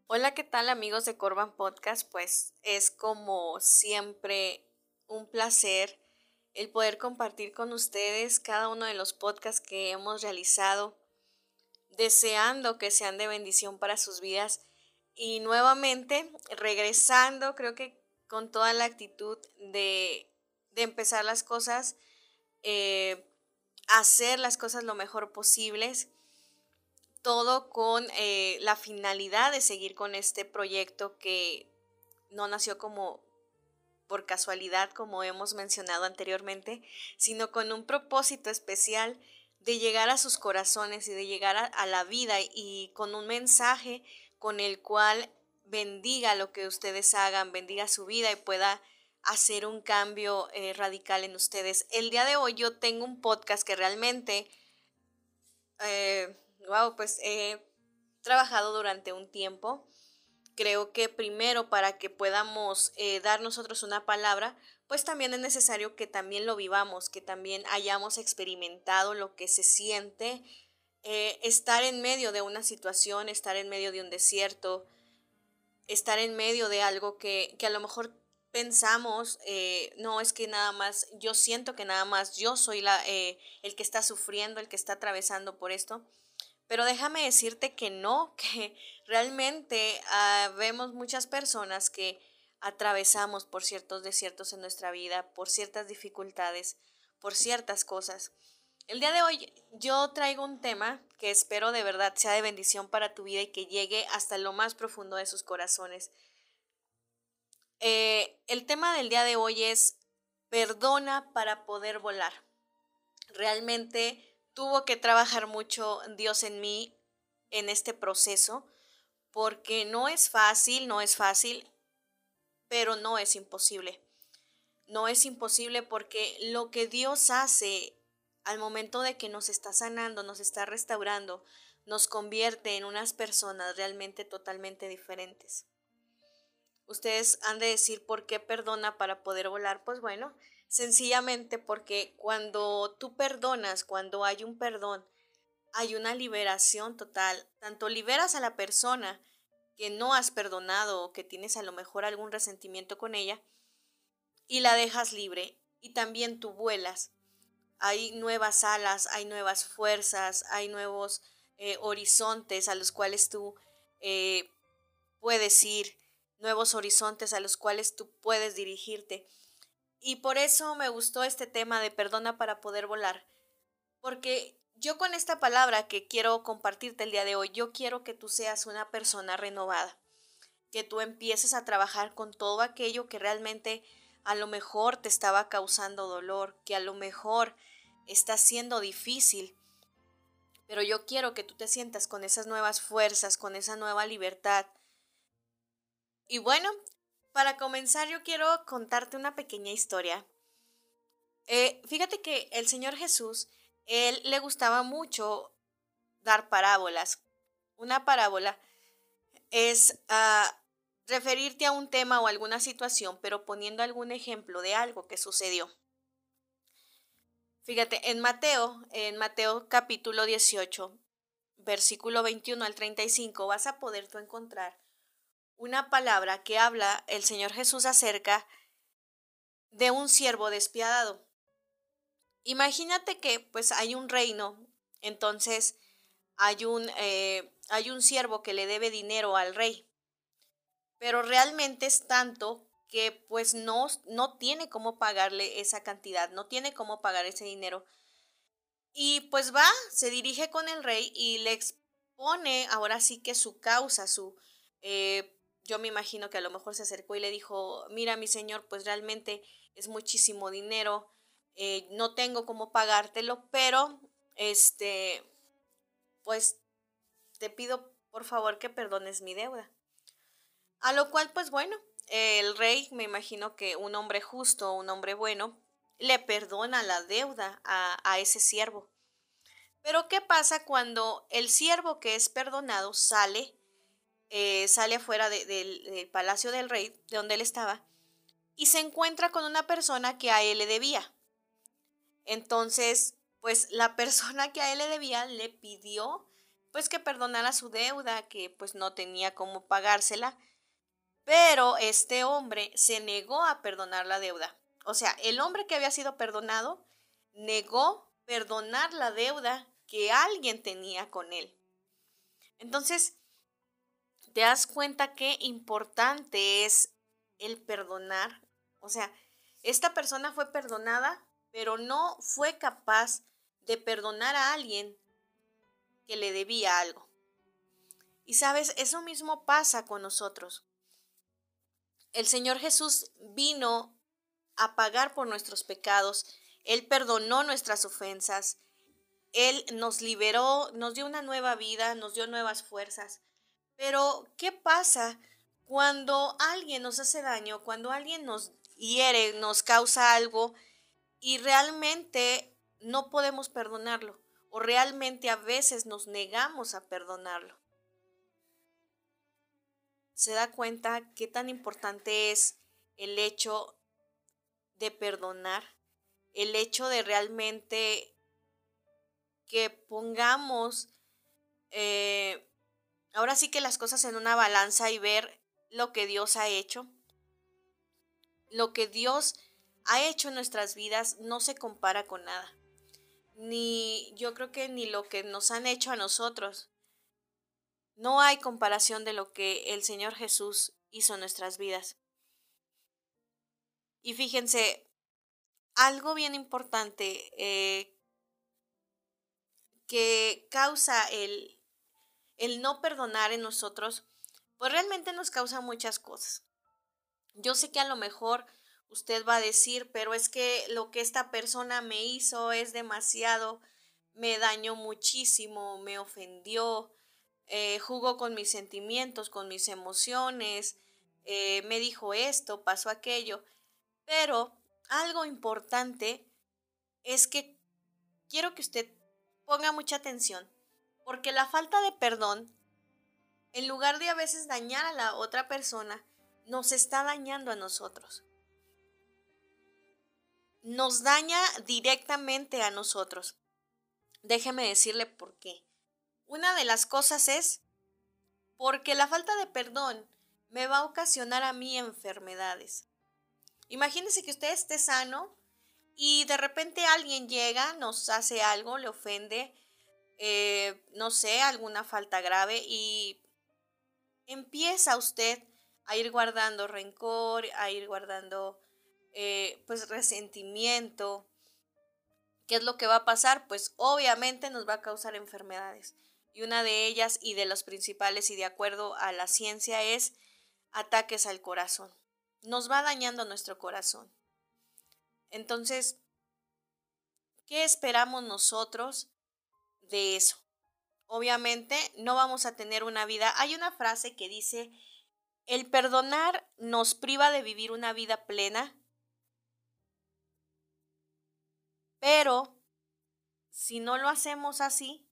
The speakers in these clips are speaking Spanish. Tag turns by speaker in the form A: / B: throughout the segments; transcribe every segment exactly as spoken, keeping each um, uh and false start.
A: Hola, ¿qué tal amigos de Corban Podcast? Pues es como siempre un placer el poder compartir con ustedes cada uno de los podcasts que hemos realizado, deseando que sean de bendición para sus vidas y nuevamente regresando, creo que con toda la actitud de, de empezar las cosas, eh, hacer las cosas lo mejor posibles, todo con eh, la finalidad de seguir con este proyecto que no nació como por casualidad, como hemos mencionado anteriormente, sino con un propósito especial de llegar a sus corazones y de llegar a, a la vida y con un mensaje con el cual bendiga lo que ustedes hagan, bendiga su vida y pueda hacer un cambio eh, radical en ustedes. El día de hoy yo tengo un podcast que realmente, eh, wow, pues he trabajado durante un tiempo. Creo que primero para que podamos eh, dar nosotros una palabra, pues también es necesario que también lo vivamos, que también hayamos experimentado lo que se siente eh, estar en medio de una situación, estar en medio de un desierto, estar en medio de algo que, que a lo mejor pensamos, eh, no es que nada más, yo siento que nada más yo soy la, eh, el que está sufriendo, el que está atravesando por esto. Pero déjame decirte que no, que realmente uh, vemos muchas personas que atravesamos por ciertos desiertos en nuestra vida, por ciertas dificultades, por ciertas cosas. El día de hoy yo traigo un tema que espero de verdad sea de bendición para tu vida y que llegue hasta lo más profundo de sus corazones. Eh, el tema del día de hoy es perdona para poder volar. Realmente tuvo que trabajar mucho Dios en mí en este proceso, porque no es fácil, no es fácil, pero no es imposible. No es imposible porque lo que Dios hace al momento de que nos está sanando, nos está restaurando, nos convierte en unas personas realmente totalmente diferentes. Ustedes han de decir por qué perdona para poder volar. Pues bueno, sencillamente porque cuando tú perdonas, cuando hay un perdón, hay una liberación total. Tanto liberas a la persona que no has perdonado o que tienes a lo mejor algún resentimiento con ella y la dejas libre y también tú vuelas. Hay nuevas alas, hay nuevas fuerzas, hay nuevos eh, horizontes a los cuales tú eh, puedes ir, nuevos horizontes a los cuales tú puedes dirigirte. Y por eso me gustó este tema de perdona para poder volar, porque yo con esta palabra que quiero compartirte el día de hoy, yo quiero que tú seas una persona renovada, que tú empieces a trabajar con todo aquello que realmente a lo mejor te estaba causando dolor, que a lo mejor está siendo difícil, pero yo quiero que tú te sientas con esas nuevas fuerzas, con esa nueva libertad. Y bueno, para comenzar yo quiero contarte una pequeña historia. Eh, fíjate que el Señor Jesús, él le gustaba mucho dar parábolas. Una parábola es uh, referirte a un tema o alguna situación, pero poniendo algún ejemplo de algo que sucedió. Fíjate, en Mateo, en Mateo capítulo dieciocho, versículo veintiuno al treinta y cinco, vas a poder tú encontrar una palabra que habla el Señor Jesús acerca de un siervo despiadado. Imagínate que pues hay un reino, entonces hay un, eh, hay un siervo que le debe dinero al rey, pero realmente es tanto que pues no, no tiene cómo pagarle esa cantidad, no tiene cómo pagar ese dinero. Y pues va, se dirige con el rey y le expone ahora sí que su causa, su... Eh, yo me imagino que a lo mejor se acercó y le dijo, mira mi señor, pues realmente es muchísimo dinero, eh, no tengo cómo pagártelo, pero este, pues te pido por favor que perdones mi deuda. A lo cual, pues bueno, el rey, me imagino que un hombre justo, un hombre bueno, le perdona la deuda a, a ese siervo. Pero ¿qué pasa cuando el siervo que es perdonado sale, eh, sale afuera de, de, del palacio del rey, de donde él estaba, y se encuentra con una persona que a él le debía? Entonces, pues la persona que a él le debía le pidió pues que perdonara su deuda, que pues no tenía cómo pagársela, pero este hombre se negó a perdonar la deuda. O sea, el hombre que había sido perdonado negó perdonar la deuda que alguien tenía con él. Entonces, te das cuenta qué importante es el perdonar. O sea, esta persona fue perdonada, pero no fue capaz de perdonar a alguien que le debía algo. Y sabes, eso mismo pasa con nosotros. El Señor Jesús vino a pagar por nuestros pecados. Él perdonó nuestras ofensas. Él nos liberó, nos dio una nueva vida, nos dio nuevas fuerzas. Pero, ¿qué pasa cuando alguien nos hace daño, cuando alguien nos hiere, nos causa algo y realmente no podemos perdonarlo? O realmente a veces nos negamos a perdonarlo. ¿Se da cuenta qué tan importante es el hecho de perdonar? El hecho de realmente que pongamos, eh, ahora sí que las cosas en una balanza y ver lo que Dios ha hecho. Lo que Dios ha hecho en nuestras vidas no se compara con nada. Ni, yo creo que ni lo que nos han hecho a nosotros. No hay comparación de lo que el Señor Jesús hizo en nuestras vidas. Y fíjense, algo bien importante eh, que causa el, el no perdonar en nosotros, pues realmente nos causa muchas cosas. Yo sé que a lo mejor usted va a decir, pero es que lo que esta persona me hizo es demasiado, me dañó muchísimo, me ofendió, eh, jugó con mis sentimientos, con mis emociones, eh, me dijo esto, pasó aquello. Pero algo importante es que quiero que usted ponga mucha atención, porque la falta de perdón, en lugar de a veces dañar a la otra persona, nos está dañando a nosotros. Nos daña directamente a nosotros. Déjeme decirle por qué. Una de las cosas es porque la falta de perdón me va a ocasionar a mí enfermedades. Imagínese que usted esté sano y de repente alguien llega, nos hace algo, le ofende, eh, no sé, alguna falta grave y empieza usted a ir guardando rencor, a ir guardando eh, pues resentimiento. ¿Qué es lo que va a pasar? Pues obviamente nos va a causar enfermedades. Y una de ellas y de las principales y de acuerdo a la ciencia es ataques al corazón. Nos va dañando nuestro corazón. Entonces, ¿qué esperamos nosotros de eso? Obviamente no vamos a tener una vida. Hay una frase que dice, el perdonar nos priva de vivir una vida plena, pero si no lo hacemos así,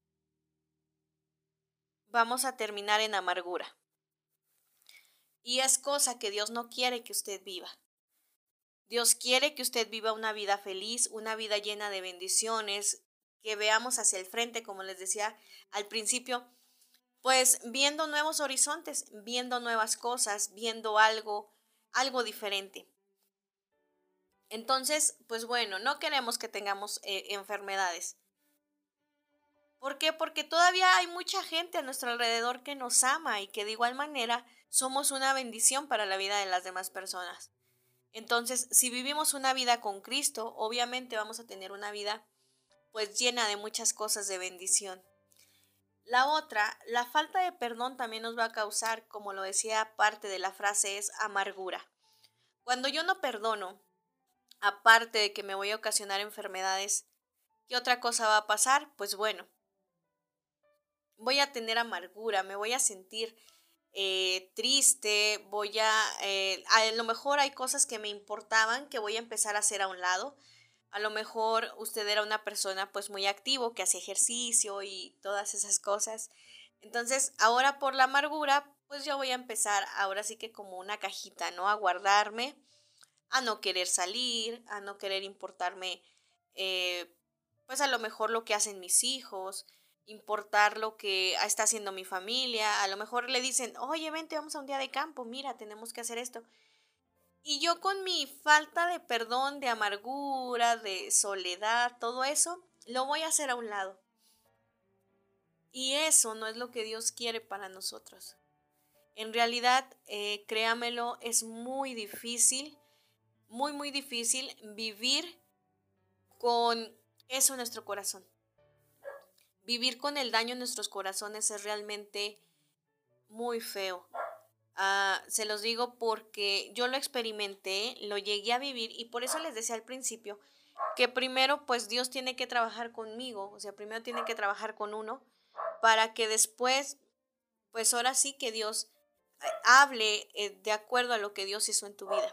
A: vamos a terminar en amargura. Y es cosa que Dios no quiere que usted viva. Dios quiere que usted viva una vida feliz, una vida llena de bendiciones, que veamos hacia el frente, como les decía al principio, pues viendo nuevos horizontes, viendo nuevas cosas, viendo algo, algo diferente. Entonces, pues bueno, no queremos que tengamos eh, enfermedades. ¿Por qué? Porque todavía hay mucha gente a nuestro alrededor que nos ama y que de igual manera somos una bendición para la vida de las demás personas. Entonces, si vivimos una vida con Cristo, obviamente vamos a tener una vida pues llena de muchas cosas de bendición. La otra, la falta de perdón también nos va a causar, como lo decía parte de la frase, es amargura. Cuando yo no perdono, aparte de que me voy a ocasionar enfermedades, ¿qué otra cosa va a pasar? Pues bueno, voy a tener amargura, me voy a sentir eh, triste, voy a, eh, a lo mejor hay cosas que me importaban que voy a empezar a hacer a un lado. A lo mejor usted era una persona pues muy activo, que hacía ejercicio y todas esas cosas. Entonces, ahora por la amargura, pues yo voy a empezar ahora sí que como una cajita, ¿no? A guardarme, a no querer salir, a no querer importarme, eh, pues a lo mejor lo que hacen mis hijos. importar lo que está haciendo mi familia. A lo mejor le dicen, oye, vente, vamos a un día de campo, mira, tenemos que hacer esto. Y yo con mi falta de perdón, de amargura, de soledad, todo eso, lo voy a hacer a un lado. Y eso no es lo que Dios quiere para nosotros. En realidad, eh, créamelo, es muy difícil, muy, muy difícil vivir con eso en nuestro corazón. Vivir con el daño en nuestros corazones es realmente muy feo. Ah, se los digo porque yo lo experimenté, lo llegué a vivir y por eso les decía al principio que primero pues Dios tiene que trabajar conmigo, o sea, primero tiene que trabajar con uno para que después pues ahora sí que Dios eh, hable eh, de acuerdo a lo que Dios hizo en tu vida.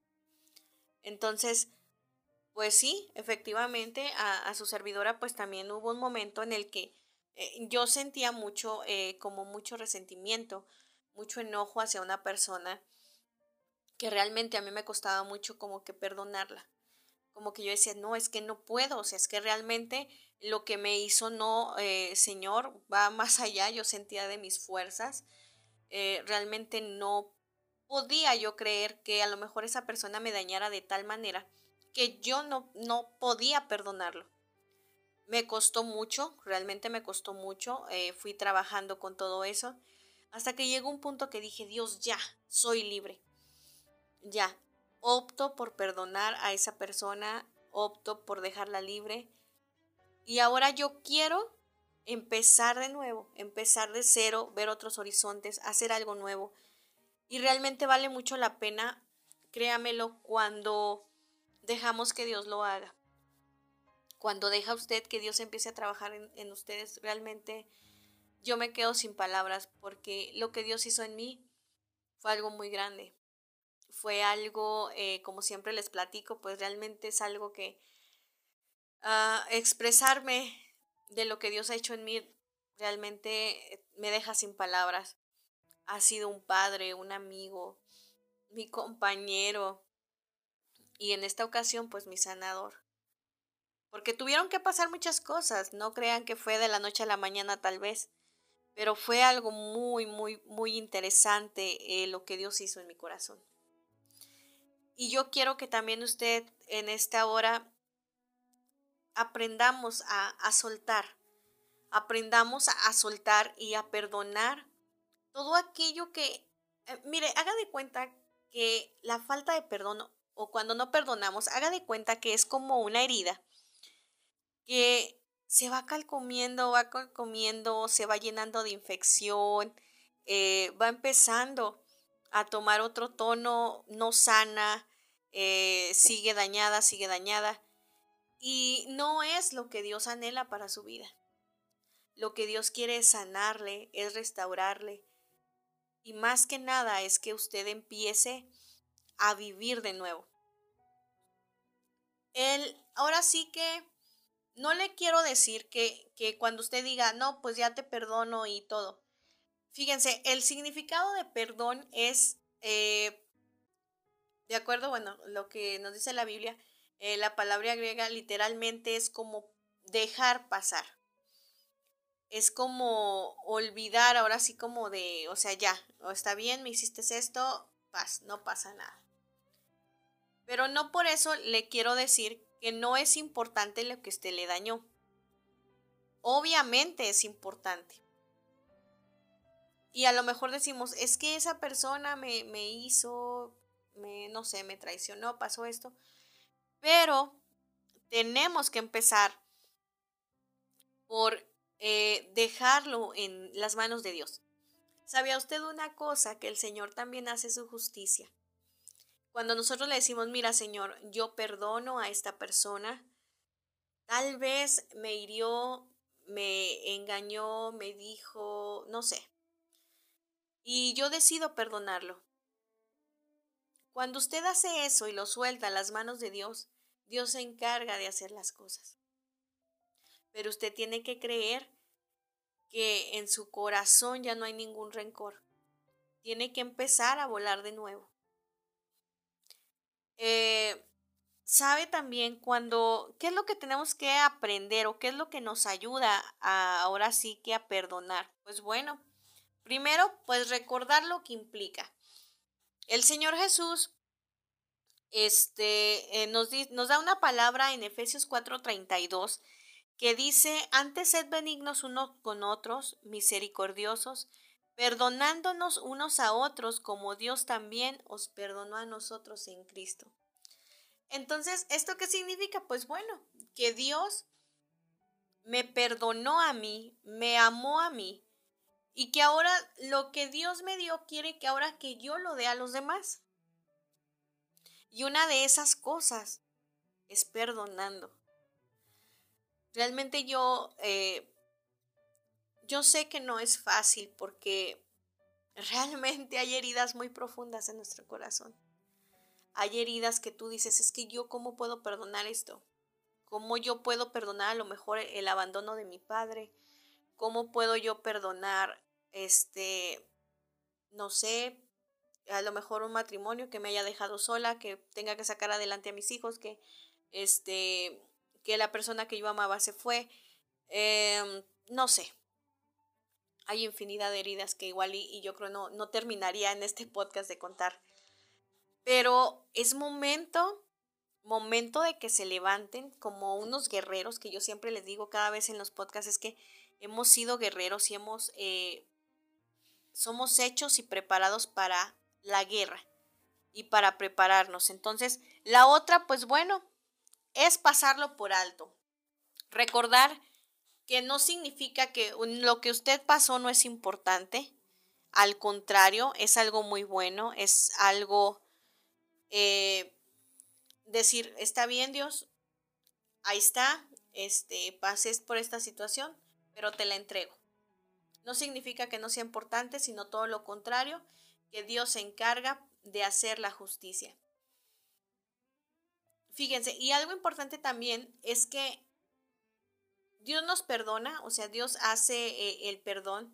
A: Entonces, pues sí, efectivamente a, a su servidora pues también hubo un momento en el que eh, yo sentía mucho, eh, como mucho resentimiento, mucho enojo hacia una persona que realmente a mí me costaba mucho como que perdonarla. Como que yo decía, no, es que no puedo, o sea, es que realmente lo que me hizo no, eh, Señor, va más allá, yo sentía de mis fuerzas, eh, realmente no podía yo creer que a lo mejor esa persona me dañara de tal manera que yo no, no podía perdonarlo. Me costó mucho, realmente me costó mucho, eh, fui trabajando con todo eso, hasta que llegó un punto que dije, Dios, ya, soy libre. Ya, opto por perdonar a esa persona, opto por dejarla libre y ahora yo quiero empezar de nuevo, empezar de cero, ver otros horizontes, hacer algo nuevo. Y realmente vale mucho la pena, créamelo, cuando dejamos que Dios lo haga. Cuando deja usted que Dios empiece a trabajar en, en ustedes, realmente yo me quedo sin palabras porque lo que Dios hizo en mí fue algo muy grande. Fue algo, eh, como siempre les platico, pues realmente es algo que uh, expresarme de lo que Dios ha hecho en mí realmente me deja sin palabras. Ha sido un padre, un amigo, mi compañero y en esta ocasión pues mi sanador. Porque tuvieron que pasar muchas cosas, no crean que fue de la noche a la mañana tal vez, pero fue algo muy, muy, muy interesante eh, lo que Dios hizo en mi corazón. Y yo quiero que también usted en esta hora aprendamos a, a soltar, aprendamos a, a soltar y a perdonar todo aquello que, eh, mire, haga de cuenta que la falta de perdón o cuando no perdonamos, haga de cuenta que es como una herida que se va calcomiendo, va calcomiendo, se va llenando de infección, eh, va empezando a tomar otro tono, no sana, eh, sigue dañada, sigue dañada. Y no es lo que Dios anhela para su vida. Lo que Dios quiere es sanarle, es restaurarle. Y más que nada es que usted empiece a vivir de nuevo. Él, ahora sí que no le quiero decir que, que cuando usted diga, no, pues ya te perdono y todo. Fíjense, el significado de perdón es, eh, de acuerdo, bueno, lo que nos dice la Biblia, eh, la palabra griega literalmente es como dejar pasar. Es como olvidar, ahora sí como de, o sea, ya, o está bien, me hiciste esto, paz, no pasa nada. Pero no por eso le quiero decir que no es importante lo que usted le dañó. Obviamente es importante. Y a lo mejor decimos, es que esa persona me, me hizo, me, no sé, me traicionó, pasó esto. Pero tenemos que empezar por eh, dejarlo en las manos de Dios. ¿Sabía usted una cosa? Que el Señor también hace su justicia. Cuando nosotros le decimos, mira Señor, yo perdono a esta persona, tal vez me hirió, me engañó, me dijo, no sé, y yo decido perdonarlo. Cuando usted hace eso y lo suelta a las manos de Dios, Dios se encarga de hacer las cosas. Pero usted tiene que creer que en su corazón ya no hay ningún rencor. Tiene que empezar a volar de nuevo. Eh, sabe también cuando, qué es lo que tenemos que aprender o qué es lo que nos ayuda a, ahora sí que a perdonar. Pues bueno, primero, pues recordar lo que implica. El Señor Jesús este, eh, nos, di- nos da una palabra en Efesios cuatro treinta y dos que dice, antes sed benignos unos con otros, misericordiosos, perdonándonos unos a otros como Dios también os perdonó a nosotros en Cristo. Entonces, ¿esto qué significa? Pues bueno, que Dios me perdonó a mí, me amó a mí y que ahora lo que Dios me dio quiere que ahora que yo lo dé a los demás. Y una de esas cosas es perdonando. Realmente yo, eh, yo sé que no es fácil porque realmente hay heridas muy profundas en nuestro corazón. Hay heridas que tú dices, es que yo cómo puedo perdonar esto. ¿Cómo yo puedo perdonar a lo mejor el abandono de mi padre? ¿Cómo puedo yo perdonar, este, no sé, a lo mejor un matrimonio que me haya dejado sola, que tenga que sacar adelante a mis hijos, que, este, que la persona que yo amaba se fue? Em, no sé, hay infinidad de heridas que igual y, y yo creo no, no terminaría en este podcast de contar. Pero es momento, momento de que se levanten como unos guerreros, que yo siempre les digo cada vez en los podcasts, es que hemos sido guerreros y hemos, eh, somos hechos y preparados para la guerra y para prepararnos. Entonces, la otra, pues bueno, es pasarlo por alto. Recordar que no significa que un- lo que usted pasó no es importante. Al contrario, es algo muy bueno, es algo, eh, decir, está bien Dios, ahí está, este, pases por esta situación, pero te la entrego. No significa que no sea importante, sino todo lo contrario, que Dios se encarga de hacer la justicia. Fíjense, y algo importante también es que Dios nos perdona, o sea, Dios hace eh, el perdón,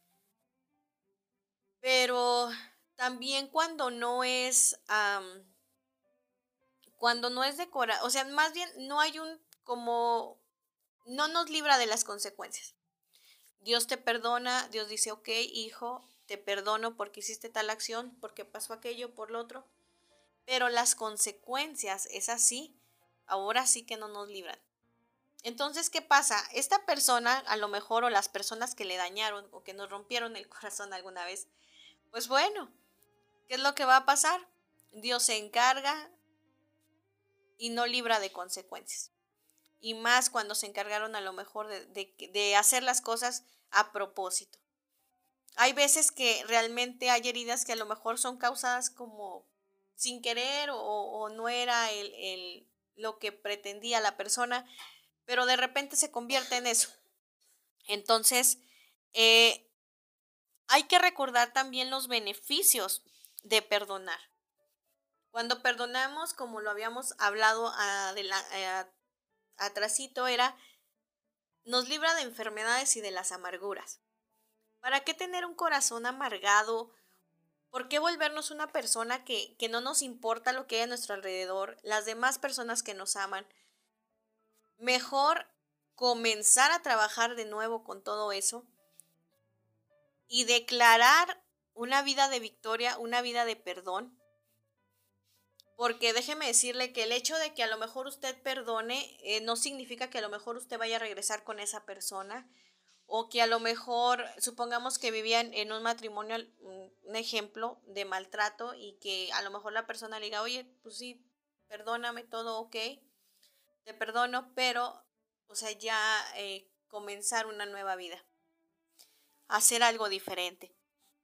A: pero también cuando no es, am, cuando no es de corazón, o sea, más bien no hay un, como, no nos libra de las consecuencias. Dios te perdona, Dios dice, ok, hijo, te perdono porque hiciste tal acción, porque pasó aquello, por lo otro, pero las consecuencias, es así, ahora sí que no nos libran. Entonces, ¿qué pasa? Esta persona, a lo mejor, o las personas que le dañaron o que nos rompieron el corazón alguna vez, pues bueno, ¿qué es lo que va a pasar? Dios se encarga y no libra de consecuencias. Y más cuando se encargaron a lo mejor de, de, de hacer las cosas a propósito. Hay veces que realmente hay heridas que a lo mejor son causadas como sin querer o, o no era el, el, lo que pretendía la persona, pero de repente se convierte en eso. Entonces, eh, hay que recordar también los beneficios de perdonar. Cuando perdonamos, como lo habíamos hablado atrasito, era nos libra de enfermedades y de las amarguras. ¿Para qué tener un corazón amargado? ¿Por qué volvernos una persona que, que no nos importa lo que hay a nuestro alrededor, las demás personas que nos aman? Mejor comenzar a trabajar de nuevo con todo eso y declarar una vida de victoria, una vida de perdón. Porque déjeme decirle que el hecho de que a lo mejor usted perdone eh, no significa que a lo mejor usted vaya a regresar con esa persona o que a lo mejor, supongamos que vivían en un matrimonio, un un ejemplo de maltrato y que a lo mejor la persona le diga, oye, pues sí, perdóname, todo ok, te perdono, pero, o sea, ya eh, comenzar una nueva vida, hacer algo diferente.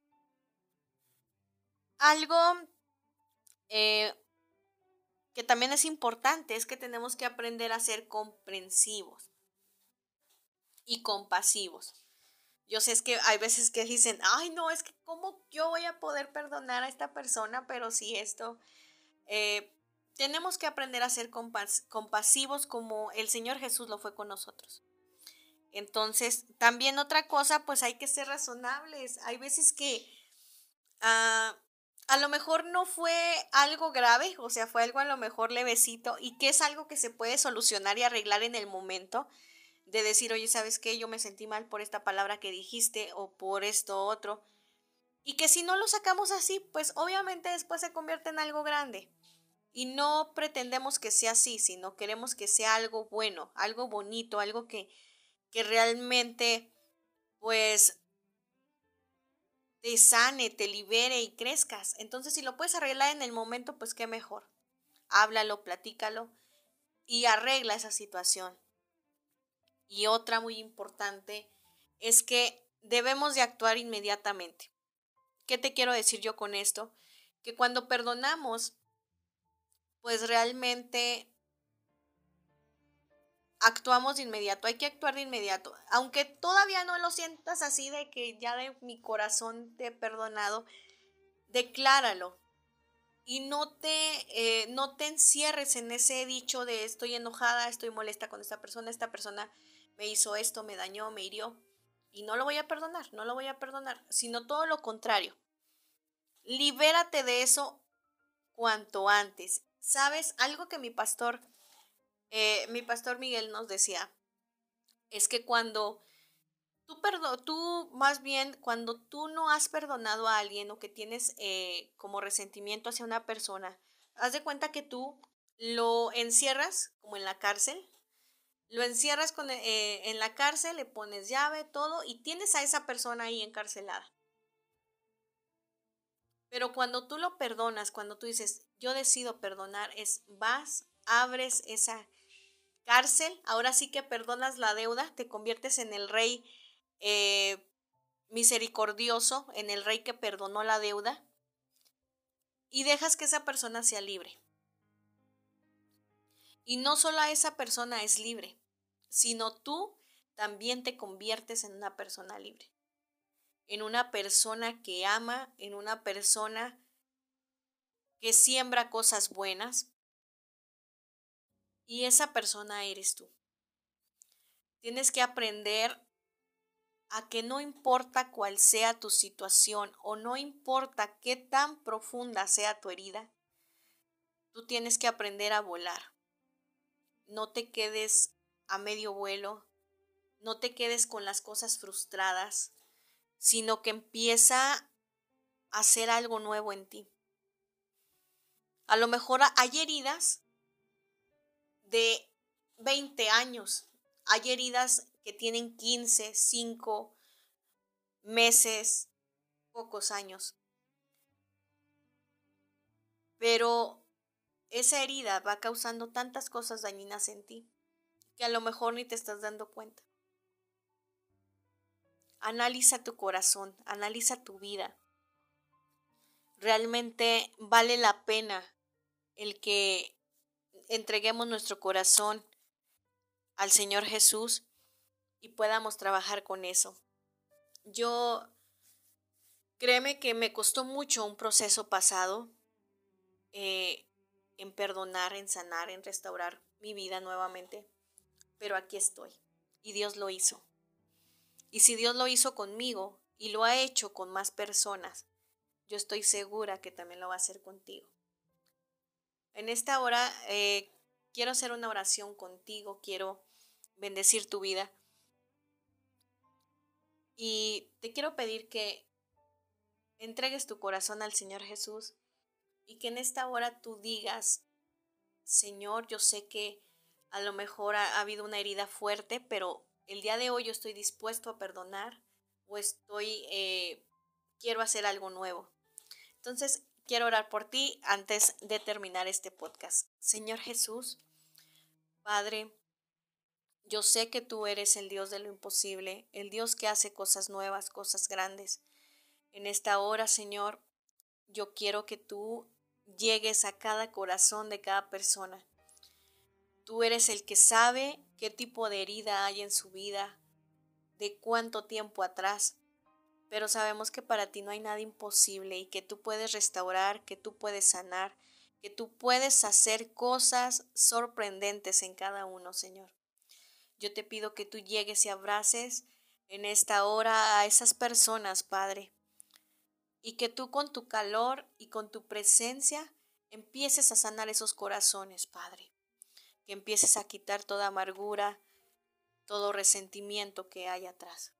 A: Algo eh, que también es importante es que tenemos que aprender a ser comprensivos y compasivos. Yo sé es que hay veces que dicen, ay no, es que cómo yo voy a poder perdonar a esta persona, pero si esto, eh, tenemos que aprender a ser compas compasivos como el Señor Jesús lo fue con nosotros. Entonces, también otra cosa, pues hay que ser razonables. Hay veces que, ah, a lo mejor no fue algo grave, o sea, fue algo a lo mejor levecito y que es algo que se puede solucionar y arreglar en el momento de decir, oye, ¿sabes qué? Yo me sentí mal por esta palabra que dijiste o por esto otro. Y que si no lo sacamos así, pues obviamente después se convierte en algo grande. Y no pretendemos que sea así, sino queremos que sea algo bueno, algo bonito, algo que, que realmente pues te sane, te libere y crezcas. Entonces, si lo puedes arreglar en el momento, pues qué mejor. Háblalo, platícalo y arregla esa situación. Y otra muy importante es que debemos de actuar inmediatamente. ¿Qué te quiero decir yo con esto? Que cuando perdonamos, pues realmente actuamos de inmediato, hay que actuar de inmediato. Aunque todavía no lo sientas así de que ya de mi corazón te he perdonado, decláralo. Y no te, eh, no te encierres en ese dicho de estoy enojada, estoy molesta con esta persona, esta persona me hizo esto, me dañó, me hirió. Y no lo voy a perdonar, no lo voy a perdonar, sino todo lo contrario. Libérate de eso cuanto antes. ¿Sabes? Algo que mi pastor, eh, mi pastor Miguel nos decía, es que cuando tú, perdo tú más bien, cuando tú no has perdonado a alguien o que tienes eh, como resentimiento hacia una persona, haz de cuenta que tú lo encierras como en la cárcel, lo encierras con, eh, en la cárcel, le pones llave, todo, y tienes a esa persona ahí encarcelada. Pero cuando tú lo perdonas, cuando tú dices, yo decido perdonar, es vas, abres esa cárcel, ahora sí que perdonas la deuda, te conviertes en el rey eh, misericordioso, en el rey que perdonó la deuda y dejas que esa persona sea libre. Y no solo a esa persona es libre, sino tú también te conviertes en una persona libre, en una persona que ama, en una persona que siembra cosas buenas y esa persona eres tú. Tienes que aprender a que no importa cuál sea tu situación o no importa qué tan profunda sea tu herida, tú tienes que aprender a volar. No te quedes a medio vuelo, no te quedes con las cosas frustradas, sino que empieza a hacer algo nuevo en ti. A lo mejor hay heridas de veinte años, hay heridas que tienen quince, cinco meses, pocos años, pero esa herida va causando tantas cosas dañinas en ti que a lo mejor ni te estás dando cuenta. Analiza tu corazón, analiza tu vida. Realmente vale la pena el que entreguemos nuestro corazón al Señor Jesús y podamos trabajar con eso. Yo, créeme que me costó mucho un proceso pasado eh, en perdonar, en sanar, en restaurar mi vida nuevamente, pero aquí estoy y Dios lo hizo. Y si Dios lo hizo conmigo y lo ha hecho con más personas, yo estoy segura que también lo va a hacer contigo. En esta hora eh, quiero hacer una oración contigo, quiero bendecir tu vida y te quiero pedir que entregues tu corazón al Señor Jesús y que en esta hora tú digas, Señor, yo sé que a lo mejor ha, ha habido una herida fuerte, pero el día de hoy yo estoy dispuesto a perdonar o estoy, eh, quiero hacer algo nuevo. Entonces, quiero orar por ti antes de terminar este podcast. Señor Jesús, Padre, yo sé que tú eres el Dios de lo imposible, el Dios que hace cosas nuevas, cosas grandes. En esta hora, Señor, yo quiero que tú llegues a cada corazón de cada persona. Tú eres el que sabe qué tipo de herida hay en su vida, de cuánto tiempo atrás, pero sabemos que para ti no hay nada imposible y que tú puedes restaurar, que tú puedes sanar, que tú puedes hacer cosas sorprendentes en cada uno, Señor. Yo te pido que tú llegues y abraces en esta hora a esas personas, Padre, y que tú con tu calor y con tu presencia empieces a sanar esos corazones, Padre. Que empieces a quitar toda amargura, todo resentimiento que hay atrás.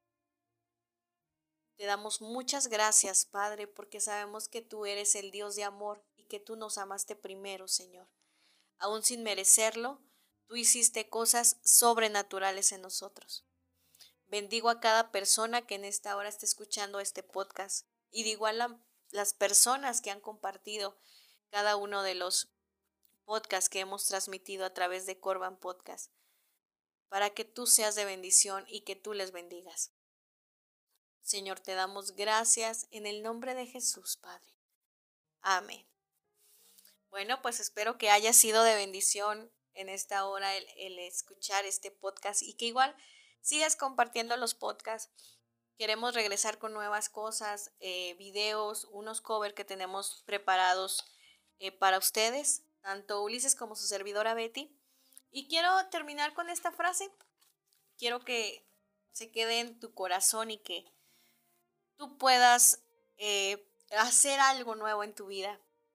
A: Te damos muchas gracias, Padre, porque sabemos que tú eres el Dios de amor y que tú nos amaste primero, Señor. Aún sin merecerlo, tú hiciste cosas sobrenaturales en nosotros. Bendigo a cada persona que en esta hora está escuchando este podcast y de igual a las personas que han compartido cada uno de los podcasts que hemos transmitido a través de Corban Podcast, para que tú seas de bendición y que tú les bendigas. Señor, te damos gracias en el nombre de Jesús, Padre. Amén. Bueno, pues espero que haya sido de bendición en esta hora el, el escuchar este podcast y que igual sigas compartiendo los podcasts. Queremos regresar con nuevas cosas, eh, videos, unos covers que tenemos preparados eh, para ustedes, tanto Ulises como su servidora Betty. Y quiero terminar con esta frase. Quiero que se quede en tu corazón y que tú puedas eh, hacer algo nuevo en tu vida.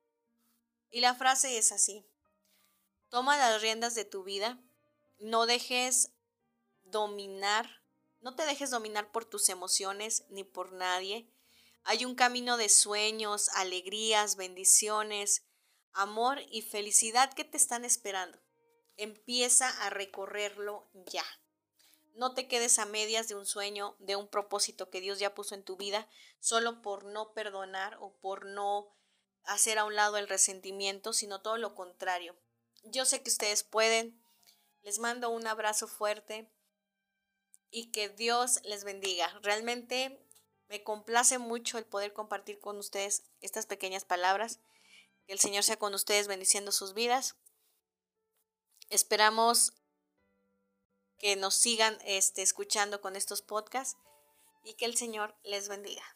A: Y la frase es así: toma las riendas de tu vida, no dejes dominar, no te dejes dominar por tus emociones ni por nadie. Hay un camino de sueños, alegrías, bendiciones, amor y felicidad que te están esperando. Empieza a recorrerlo ya. No te quedes a medias de un sueño, de un propósito que Dios ya puso en tu vida, solo por no perdonar o por no hacer a un lado el resentimiento, sino todo lo contrario. Yo sé que ustedes pueden. Les mando un abrazo fuerte y que Dios les bendiga. Realmente me complace mucho el poder compartir con ustedes estas pequeñas palabras. Que el Señor sea con ustedes bendiciendo sus vidas. Esperamos que nos sigan este, escuchando con estos podcasts y que el Señor les bendiga.